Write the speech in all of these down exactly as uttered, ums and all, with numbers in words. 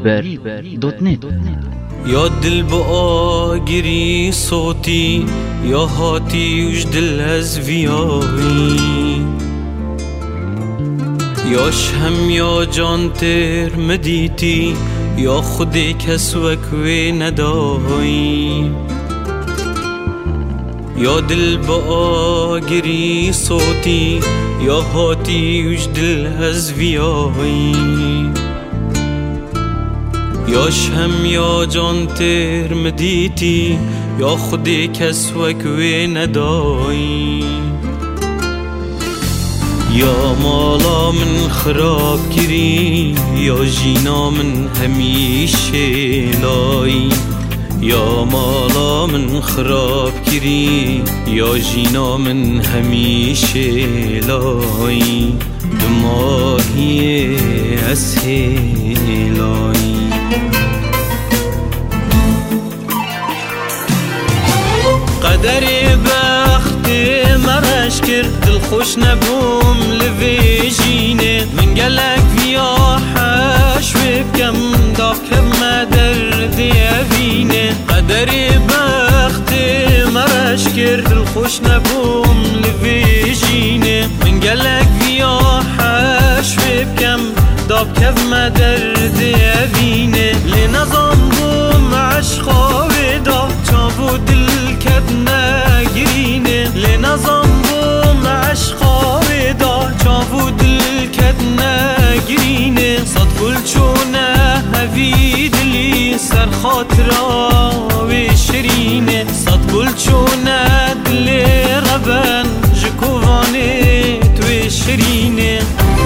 نیبر دوت نت. يا دل بآگری صوتي يا هاتي وجدل ازفياي يا شهم يا جانتر مديتي يا خودي كسوك ونداي يا دل بآگری صوتي يا هاتي وجدل ازفياي يا شهم يا جانتر مديتي يا خودي كسوك ونداي يا مالا من خراب كري يا جينا من هميشه لاي يا مالا من خراب كري يا جينا من هميشه لاي دماغي اسهلاي قدري بختي مرش کرد دل خوش نبوم لویجینه من گلک ویاحش و بکم داف کم درد اوینه قدري بختي مرش کرد دل خوش نبوم لویجینه من گلک ویاحش و بکم داف کم درد اوینه لنظام بوم عشقا و دا چابو دل کد نگرینه لنظام بوم عشقا و دا چابو دل کد نگرینه صد گل چونه هوی دلی سر خاطرا و شرینه صد گل چونه دل ربن جکوانه تو شرینه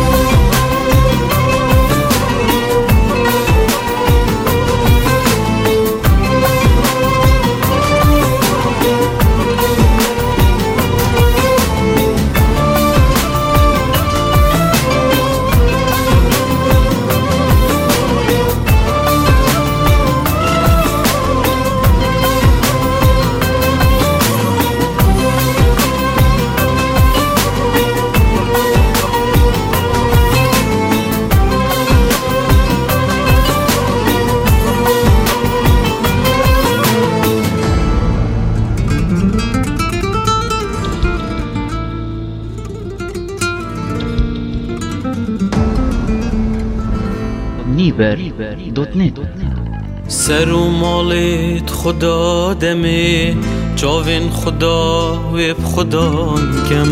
نیبر دوت نت. سر و مالت خدا دمه چاوین خدا و اب خدا کم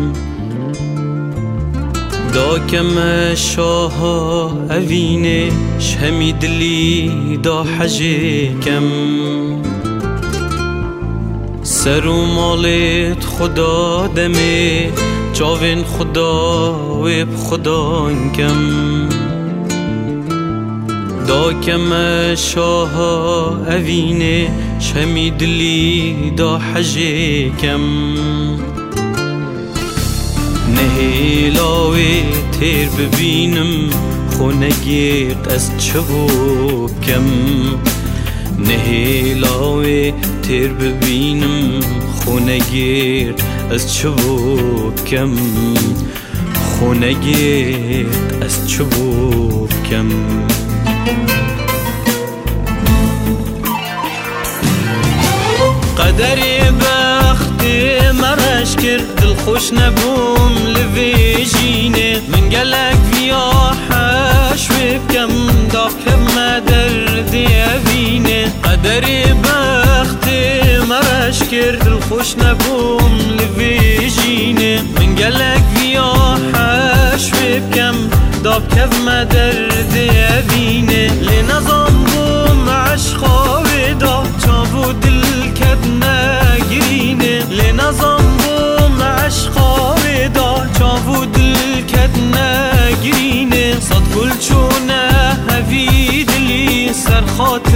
دا کم شاها اوینه شهمی دلی دا حجه کم سر و مالت خدا دمه چاوین خدا و اب خدا کم دا کم شاها اوینه شمی دلی دا حجه کم نهیلاوی تیر ببینم خونگیق از چبو کم نهیلاوی تیر ببینم خونگیق از چبو کم خونگیق از چبو کم قدري بختي مرش کرد دل خوش نبوم لویجینه من گلک ویاحش و بکم داف کم درد اوینه قدري بختي مرش کرد دل خوش نبوم لویجینه من گلک ویاحش و بکم داف کم درد اوینه لنظام بوم عشقا و دا چابو دل کد نگرینه لنظام بوم عشقا و دا چابو دل کد نگرینه صد گل چونه هوی دلی سر خاطر